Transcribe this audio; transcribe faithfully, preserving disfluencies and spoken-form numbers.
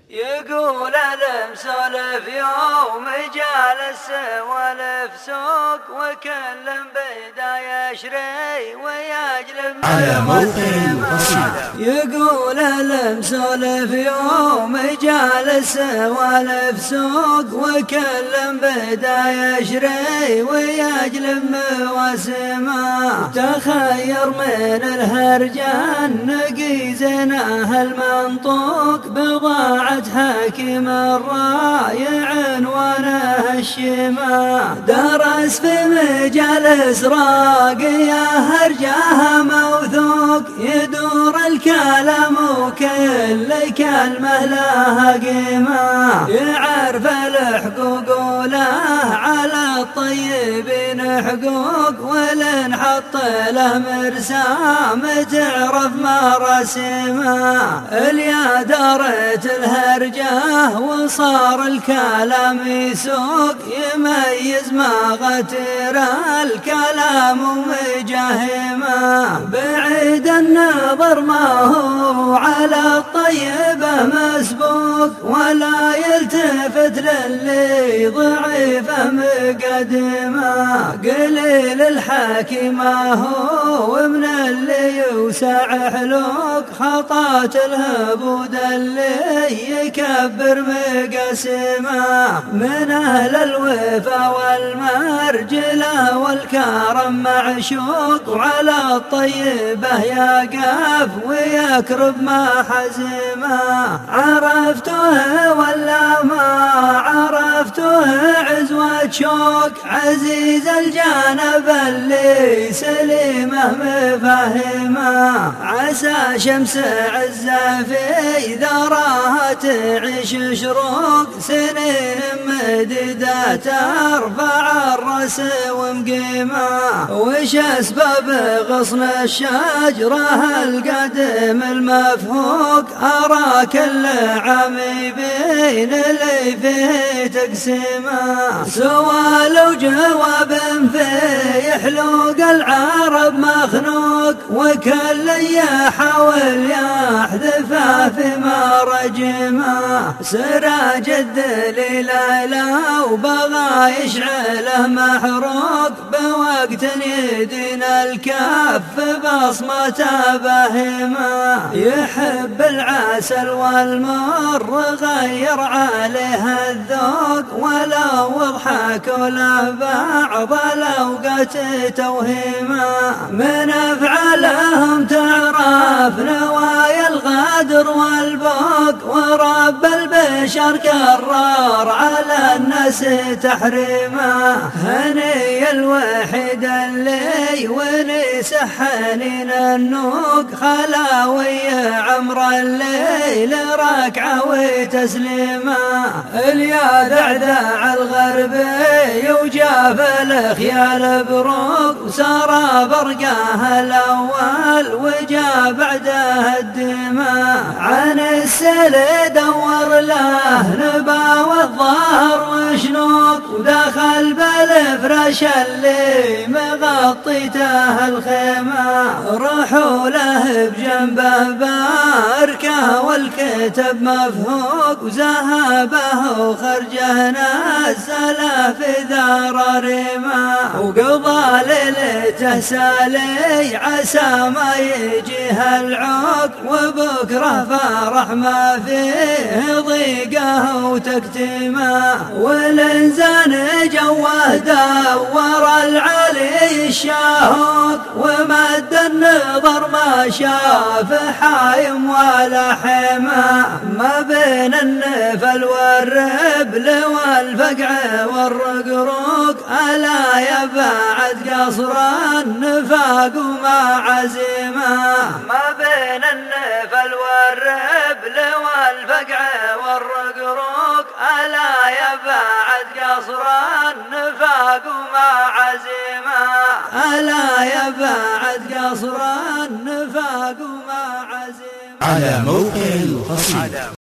يقول المسولف يوم جالس سوالف سوق وكل بدا يشري ويجلب على موقع القصيدة. يقول المسولف يوم جالس سوالف سوق وكل بدا يشري ويجلب مواسمه. تخير من الهرجان نقي زينه المنطوق بضاعة حكيم الرايع عنوانه الشماء. درس في مجالس راقية هرجاه موثوق يدور الكلام وكل كلمة لها قيمة. يعرف الحقوق وله على الطيبين حقوق ولن حط له مرسام تعرف مراسمه. اليا دارت الهرجة وصار الكلام يسوق يميز ما غتر الكلام ومجهمه. بعيد النظر ما هو على الطيبة مسبوق ولا يلتفت للي ضعيفه مقدمه. قليل الحكي ما هو ومن اللي يوسع حلوق خطات الهبود اللي يكبر مقسمه. من أهل الوفا والمرجلة والكرم معشوق وعلى الطيبة يقف ويكرب ما حزمه. عرفته ولا ما عرفته عزوة شوق عزيز الجانب اللي سليمه مفهمه. عسى شمس عزه في ذراها تعيش شروق سنين مديدة ترفع الرأس ومقيمه. وش أسباب غصن الشجرة القدم المفهوق أرى كل عام بين اللي فيه تقسيمه. سؤال وجواب في حلوق العرب مخنوق وكل يحاول يحذفه في مرجمه. سراج الدليل لو بغى يشعله محروق بوقت يدين الكف بصمته بهمه. يحب العسل والمر غير عليه الذوق ولو اضحك له بعض الاوقات توهيمه. من افعالهم تعرف نوايا الغدر والبوق ورب البشر كرر على الناس تحريمه. هني الوحيد اللي ونس حنين النوق خلاوي عمر الليل ركعه وتسليمه. اليا دعدع الغربي وجاف الخيال بروق وسار برقاه الاول وجا بعده الدماء. عن السل دور له نبا والظهر وشنوق ودخل بالفرش اللي مغطيته الخيمه. روحوا له بجنبه باركه والكتب مفهوق وذهبه وخرجه نزله في ذار ريمه. وقضى ليلته سالي عسى ما يجيها العوق وبكره فرح ما فيه ضيقه وتكتيمه. والانسان جوه دور العلي الشاهوق ومد النظر ما شاف حايم ولا حمى. ما بين النفل والربل والفقع والرقروق ألا يبعد قصر النفاق وما عزيمه. ما بين النفل والربل والفقع والرقروق ألا يبعد قصر النفاق وما عزيمه. ألا يبعد قصر النفاق وما عزيمه. على موقع القصيدة.